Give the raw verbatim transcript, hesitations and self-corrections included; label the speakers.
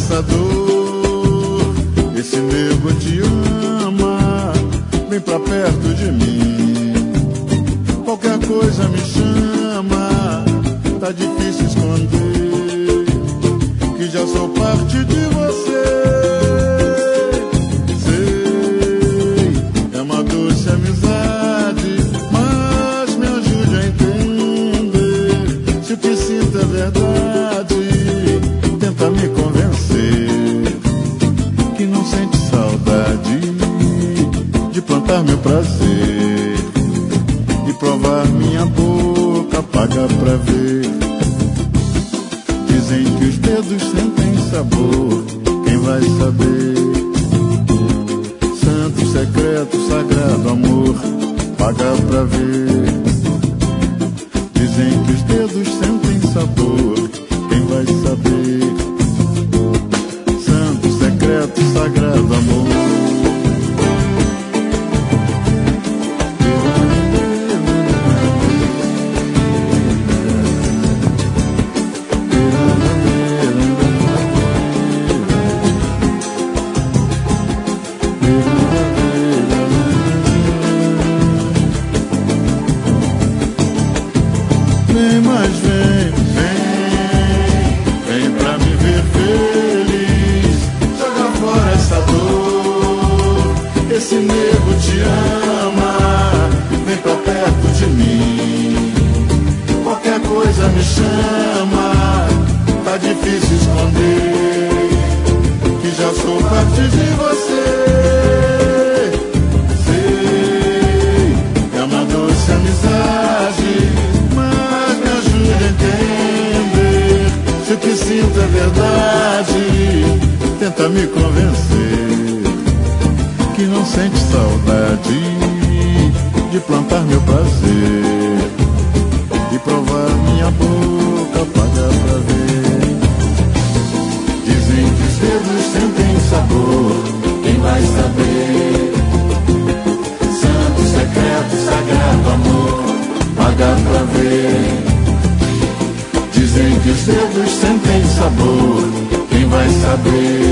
Speaker 1: essa dor. Esse nego te ama, vem pra perto de mim. Qualquer coisa me chama, tá difícil esconder que já sou parte de você. Sei, é uma doce amizade, mas me ajude a entender. Se o que sinto é verdade, tenta me convencer que não sente saudade de plantar meu prazer e provar minha boca, paga pra ver. Dizem que os dedos sentem sabor, quem vai saber? Santo, secreto, sagrado amor, paga pra ver. Dizem que os dedos sentem sabor, quem vai saber? Santo, secreto, sagrado amor. Vem, mas vem, vem, vem pra me ver feliz. Joga fora essa dor, esse nego te ama, vem pra perto de mim. Qualquer coisa me chama, tá difícil esconder que já sou parte de você. Sei, é uma doce amizade, entender se o que sinto é verdade, tenta me convencer que não sente saudade de plantar meu prazer e provar minha boca, paga pra ver. Dizem que os dedos sentem sabor, quem vai saber? Santo, secreto, sagrado amor, paga pra ver. Dizem que os dedos sentem sabor, quem vai saber?